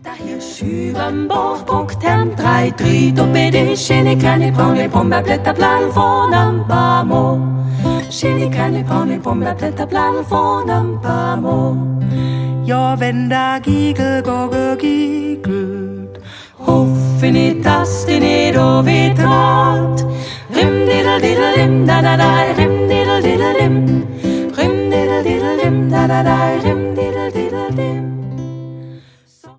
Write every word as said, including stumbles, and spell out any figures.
Schuren bort bort term drei drie do bede chene cane prone pomba pletta plan fonam pamo chene cane prone pomba pletta plan fonam pamo. Ja, wenn der Giegel gogge giegelt, hoffen it das den edo vetrat rim diddle diddle dim da da da rim diddle diddle dim rim diddle diddle dim da da da rim